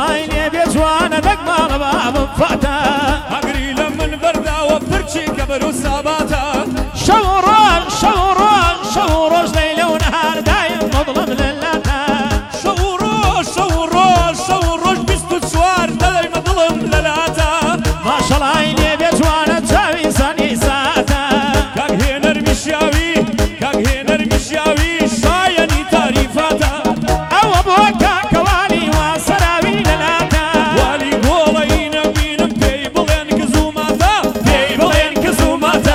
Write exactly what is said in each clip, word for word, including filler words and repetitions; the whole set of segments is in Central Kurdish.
ماشەڵای لێ بێ جوانە دەک ماڵە بابم فاتە ئەگری لە من بەرداوە پرچی کە بەرو ساباتە شەو ڕۆژ شەو ڕۆژ شەو ڕۆژ لەیلە و نەهار دایم مەدڵم لەلاتە شەو ڕۆژ شەو ڕۆژ شەو ڕۆژ بیست و چوار دەڵێ مەدڵم لەلاتە ماشەڵای لێ بێ جوانە چاوی زانی ساتە کاک هێنەر میشیاوی کاک هێنەر میشیاوی شایەنی تاریفاتە ئەوە بۆ کاکەوانی واسەراوی لەلاتە والی گۆڵەی نەبینم پێی بڵێن کزوماتە پێی بڵێن کزوماتە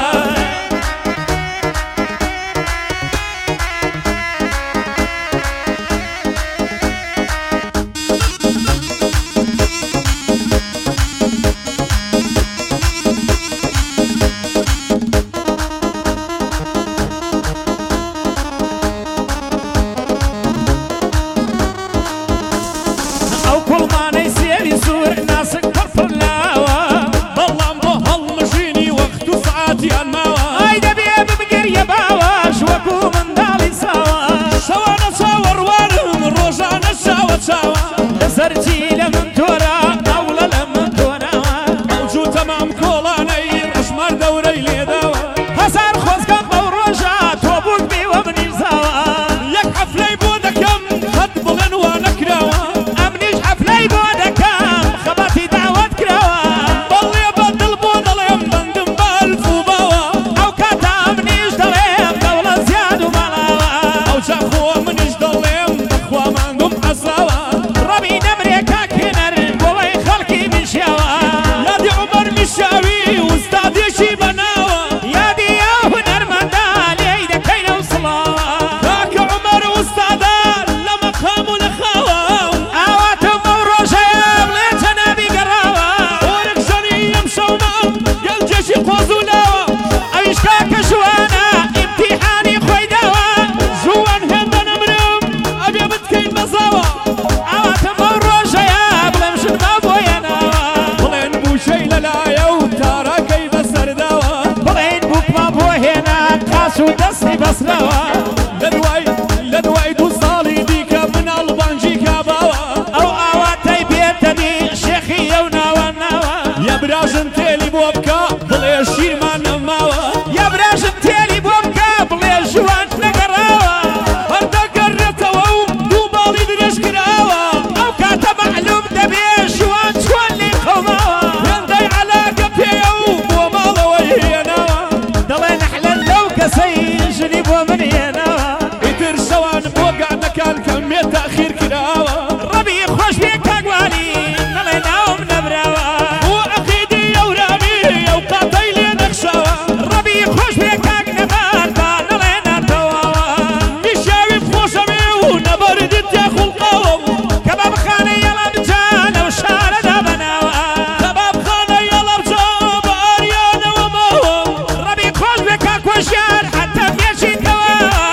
ئەو کوڵمانەی سێری سوور ناسک پڕپڕ لاوە بەڵام بۆ هەڵمژینی وەخت و سعاتیان ماوە ئای دەبێ ببگریە باوەش وەکو منداڵی ساوە شەوانە چاوەڕوانم ڕۆژانە چاوە چاوە لەسەرچی لە من تۆرە ئەوڵە لە من تۆناوە ئەوجوو تەمام کۆڵانەی ڕژمار دەورەی لێداوە هەزار خۆزگەم بەو ڕۆژە تۆ بووک بێوە منیش زاوە یەک حەفلەی بۆ دەکەم هەت بڵێن وا نەکراوە ئەمنیش حەفلەی بۆ دەکەم خەبەتی داوەت کراوە بەڵێ بە دڵ بۆ دەڵێم بەندم بەلف و باوە ئەو کاتە ئەمنیش دەڵێم دەوڵە زیاد و مەڵاوە ئەو جاخۆ منیش دەڵێم بەخوا مانگم عەزاوە ڕەبی نەمرێ کاکێنەر بۆڵەی خەڵکی میشیاوە یادی عومەر میشاوی وستادێکی بەناوە یادی ئەو هونەرمەندە لێی دەکەینە و سڵاوە کاکە عومەر وستادە لە مەقام و لە خاوە ئاواتم ئەو ڕۆژەیە بڵێ چەنابی گەڕاوە ئۆرک ژەنی ئەم شەومە گەلجێکی قۆز و لاوە ئەویش کاکە ژوانە ئیمتیحانی خۆی داوە ژوان هێندە نەمرم ئەبێ بتکەین بەزاوە ئاواتم ئەو ڕۆژەیە بڵێم شتما بۆیەناوە بڵێن بوشەی لەلایە و تاراکەی بەسەرداوە بڵێن بووکمان بۆ هێنا قاس و دەستی بەسراوە لە دوای لە دوای دوو ساڵی دیکە مناڵ بانجی کاباوە ئەو ئاواتەی بێتەنی شێخی ئەو ناوە ناوە یا براژن تێلی بۆ بکە بڵێ شیرمان نەماوە یا براژم تێلی بۆ بکە بڵێ ژوان نەگەڕاوە هەردەگەڕێتەوە و دوو باڵی درێژ کراوە ئەو کاتە معلوم دەبێ ژوان چۆن لێ قەوماوە هێندەی عەلاقە پێیە و بۆ ماڵەوەی هێناوە دەڵێ نەحلەن لەو کەسەی ژنی بۆ من هێناوە ئیتر شەوان بۆ گانەکان کەمێ تاخیر کراوە ڕەبی خۆش بێ کاگوانی نەڵێ ناوم نەبراوە بۆ عەقیدی ئەورانی ئەو قاتەی لێ نەخشاوە ڕەبی خۆش بێ کاگ نەبات با نەڵێ ناتەواوە میشاوی خۆشەمێ و نەبەردت تێ خوڵقاوە کەبابخانەی یەڵەمجان ئەو شارەدا بەناوە کەبابخانە یەڵەمجا بە ئاریانەوە ماوە ڕەبی خۆش بێ کاگ کۆژیان حەتە مێشیتەوە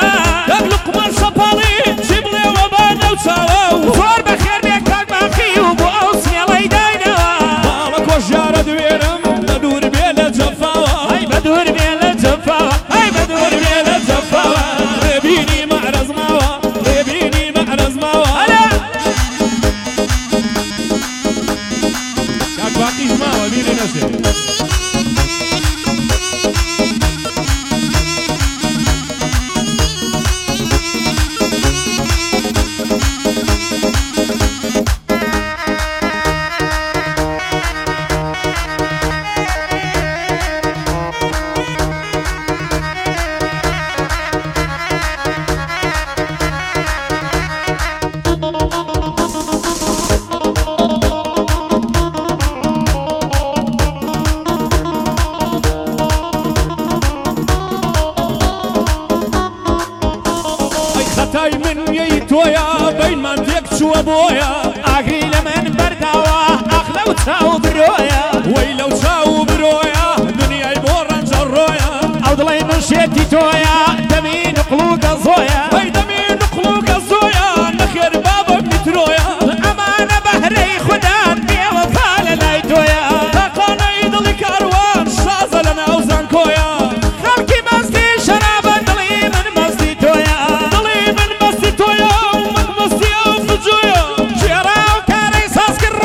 کاک لوقمان سەپاڵی چی بڵێوە بە نەو چاوە و زۆر بەخێر بێ کاگ باقی و بۆ ئەو سێڵەی داینەوە باڵە کۆژیارە دوێرم لە دوور بێ لە جەفاوە ئەی بە دوور بێ لە جەفاوە ئەی بە دوور بێ لە جەفاوە ڕێبینی مەعرەز ماوە ڕێبینی مەعرەز ماوە هەلا کاک باقیش ماوە بینی نەچێ خەتای من یەی تۆیە بەینمان تێک چووە بۆیە ئاگری لە من بەرداوە ئاخ لەو چاو برۆیە وەی لەو چاو برۆیە دنیای بۆ ڕەنجە ڕۆیە ئەو دڵێ من شێتی تۆیە دەمی نقڵ و گەزۆیە وەی دەمی نقڵ و گەزۆیە نەخێر بابە میترۆیە ئەمانە بەهرەی خوددان بێوەفا لە لای تۆیە تاقانەی دڵی کاروان شازە لە ناو زانکۆیە خەڵکی مەستی شەرابە دڵی من مەستی تۆیە دڵی من مەستی تۆیە و من مەستی ئەو فجۆیە ژێرا و کارەی سازکرد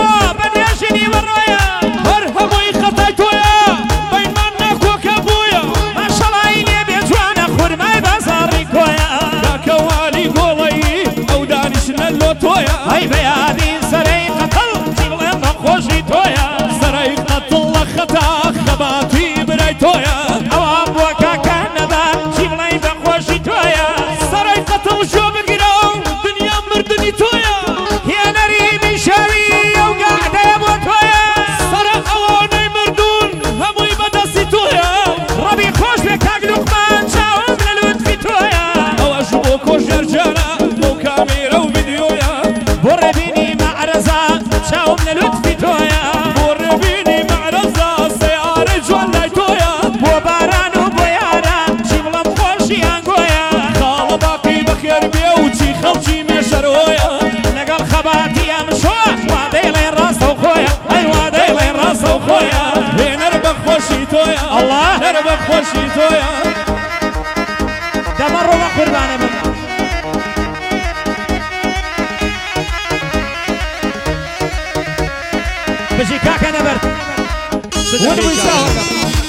خۆشی تۆیە دەمەڕۆ بە قوربانە بم بژی کاکە نەبەر ون بووی چاوەکە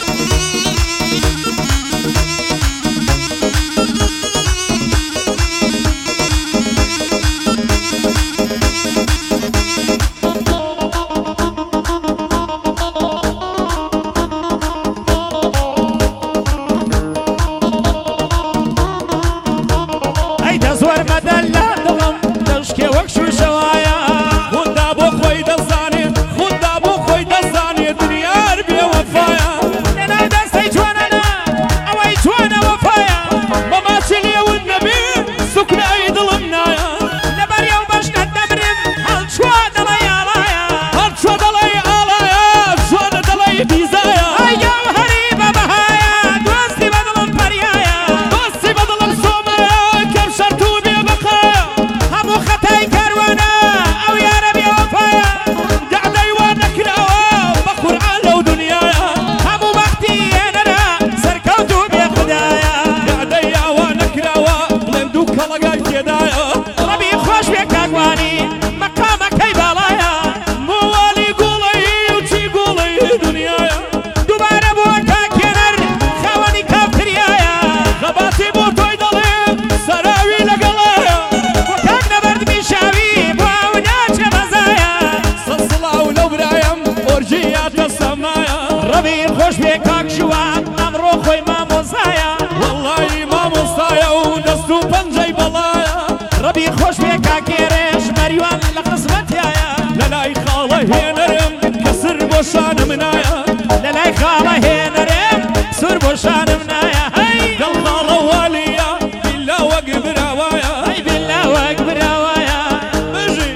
بۆشانە منایە لەلای خاڵە هێنەرێم سوور بۆشانم نایە دڵ خاڵە والیە بیلا وەک براوایە ئەی بیلا وەک براوایە بژی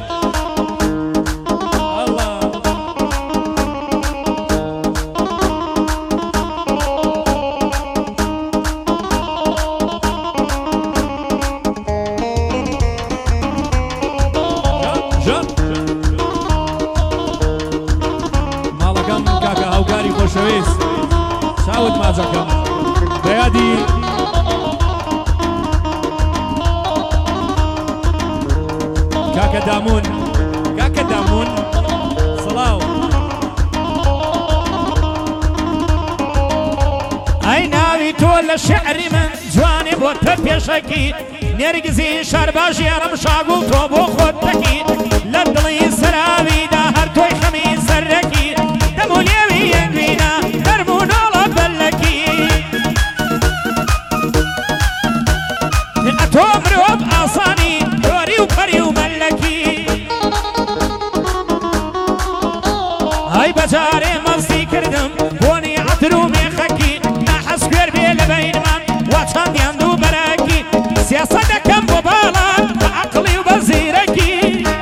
ئەڵڵا ژان هاوکاری خۆشەویست چاوت ماجەکەم بەیادی کاکە دامون کاکە دامون سڵاو ئەی ناوی تۆ لە شعری من جوانی بۆتە پێشەکی نێرگزی شەرباژی ئەرەم شاگوڵ تۆ بۆ خۆت تەکی لە دڵی سەراویدا هەر تۆی خەمی سەرەکی دەمولێوی یەنگوینە دەرمونۆڵە بەلەکی ئەتۆ مرۆڤ ئاسانی دۆری و پەری و مەلەکی ئەی بەجارێ مەستی کردم بۆنی عەتر و مێخەکی ناحەز کوێر بێ لە بەینمان وا چەندیان دوو بەرەکی سیاسەت دەکەم بۆ باڵا بە عەقڵی و بە زیرەکی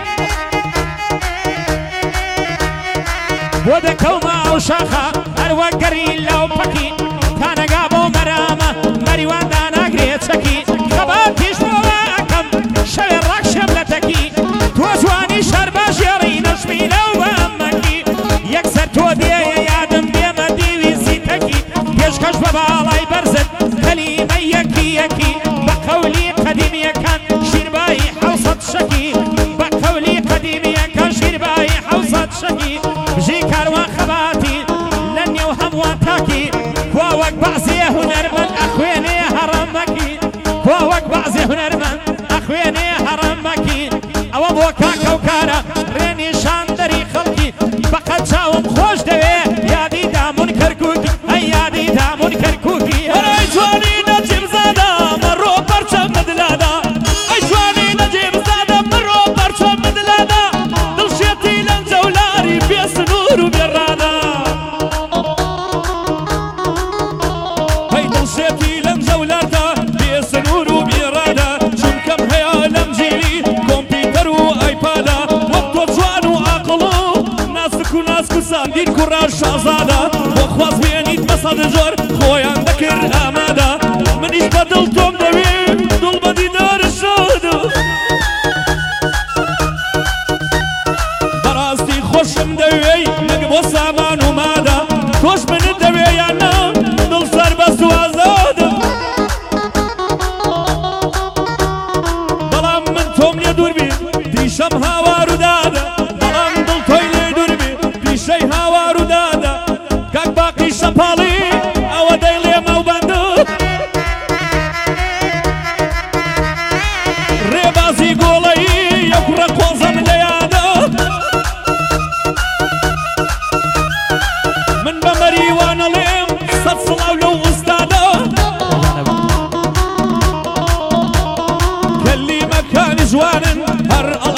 بۆ دەکەومە ئەو شاخە هەروە گەری لەو پەکی تانەگا بۆ مەرامە مەریواندا ناگرێت چەکی خەباتیش بۆوە ئەکەم شەوێ ڕاکشێم لە تەکی تۆ جوانی شەرباش ێڕی نەشمی لەو بە ئەمەکی یەکسەر تۆ دێیە یادم بێمە دیوی زیتەکی پێشکەش بە باڵای بەرزت کەلیمە یەکی یەکی بە قەولی قەدیمیەکان شیربایی حەوسەد شەکی بە قەولی قەدیمیەکان شیربایی حەوسەد شەکی بژی کاروان خەباتی لە نێو هەمووان تاکی کوا وەک بەعزێ هونەرمەند ئەخوێنێ هەڕەمەکی کوا وەک بەعزێ هونەرمەند ئەخوێنێ هەڕەمەکی ئەوە بۆ کاکە و کارە ڕێنیشان دەری خەڵکی بەقەت چاوم خۆش دەوێ یادی دامون کەرکووکی ئەی یادی دامون کەرکووکی ئەی جوانی نەجێم زادە مەڕۆ پەرچەم بەدلادا ئەی جوانی نەجێم زادە مەڕۆ پەرچەم بەدلادا دڵشێتی لەم جەولاری بێ سنوور و بێڕادا ئەی دڵشێتی لەم جەولاردا بێ سنوور و بێڕادا چونکەم هەیە لەم جیلی کۆمپیوتەر و ئایپادا وەک تۆ جوان و عاقڵ و ناسک و ناسک و ساندین کوڕان شازادە بۆ خواست بێنیت مەسەد جۆر خۆیان دەکرد ئامادە منیش بە دڵ تۆم دەوێ دڵ بە دیدارە شادە بەڕاستی خۆشم دەوێ نەک بۆ سامان و مادە تۆش منت دەوێ یان نا دڵ کوڕەکانی جوانن هەر